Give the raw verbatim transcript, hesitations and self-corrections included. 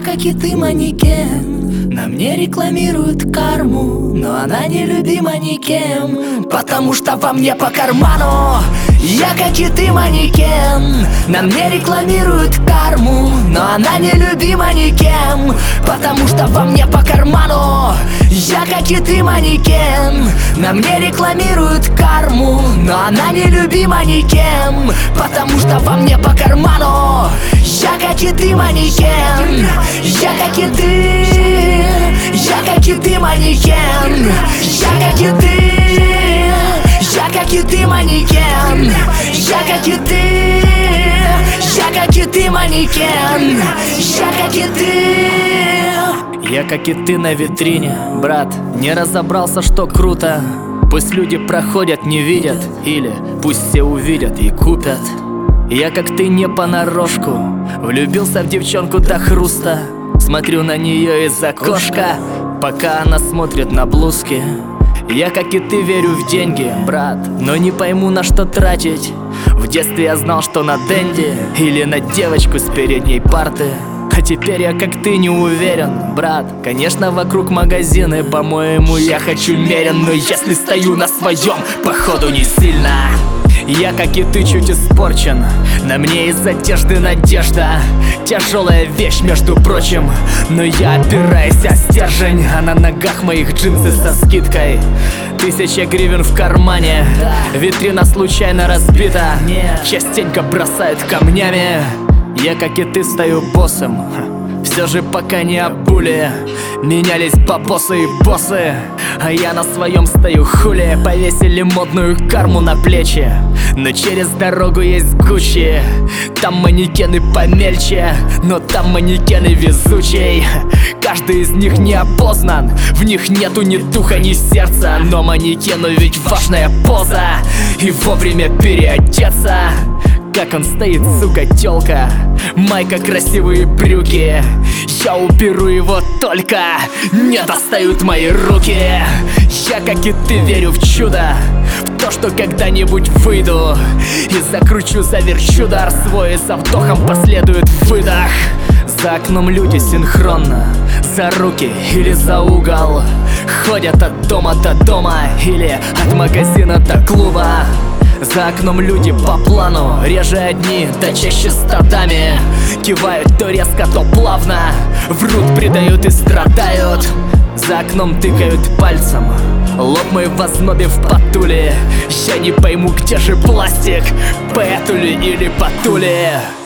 как и ты, манекен. На мне рекламируют карму, но она не любима никем, потому что во мне по карману. Я как и ты, манекен. На мне рекламируют карму, но она не любима никем, потому что во мне по карману. Я как и ты, манекен. На мне рекламируют карму, но она не любима никем, потому что во мне по карману. Я как и ты, манекен. Я как и ты. Я как и ты, манекен. Я как и ты. Я как и ты, манекен. Я как и ты. Я как и ты, манекен. Я как и ты. Я как и ты на витрине, брат. Не разобрался, что круто. Пусть люди проходят, не видят, или пусть все увидят и купят. Я как ты не понарошку влюбился в девчонку до хруста. Смотрю на нее из окошка, пока она смотрит на блузки. Я как и ты верю в деньги, брат, но не пойму, на что тратить. В детстве я знал, что на денди или на девочку с передней парты. А теперь я как ты не уверен, брат. Конечно, вокруг магазины, по-моему, я хочу мерен. Но если стою на своем, походу не сильно. Я как и ты чуть испорчен, на мне из одежды надежда. Тяжелая вещь, между прочим, но я опираюсь о стержень. А на ногах моих джинсы со скидкой. Тысяча гривен в кармане, витрина случайно разбита, частенько бросают камнями. Я как и ты стою боссом, все же пока не обули. Менялись бабосы и боссы, а я на своем стою хули. Повесили модную карму на плечи, но через дорогу есть Гуччи. Там манекены помельче, но там манекены везучей. Каждый из них не опознан, в них нету ни духа, ни сердца. Но манекену ведь важная поза и вовремя переодеться. Как он стоит, сука, тёлка, майка, красивые брюки. Я уберу его, только не достают мои руки. Я, как и ты, верю в чудо, в то, что когда-нибудь выйду и закручу, заверчу дар свой, и со вдохом последует выдох. За окном люди синхронно, за руки или за угол, ходят от дома до дома или от магазина до клуба. За окном люди по плану, реже одни, да чаще стадами. Кивают то резко, то плавно, врут, предают и страдают. За окном тыкают пальцем, лоб мой в ознобе в потуле. Я не пойму, где же пластик, по эту ли или по туле.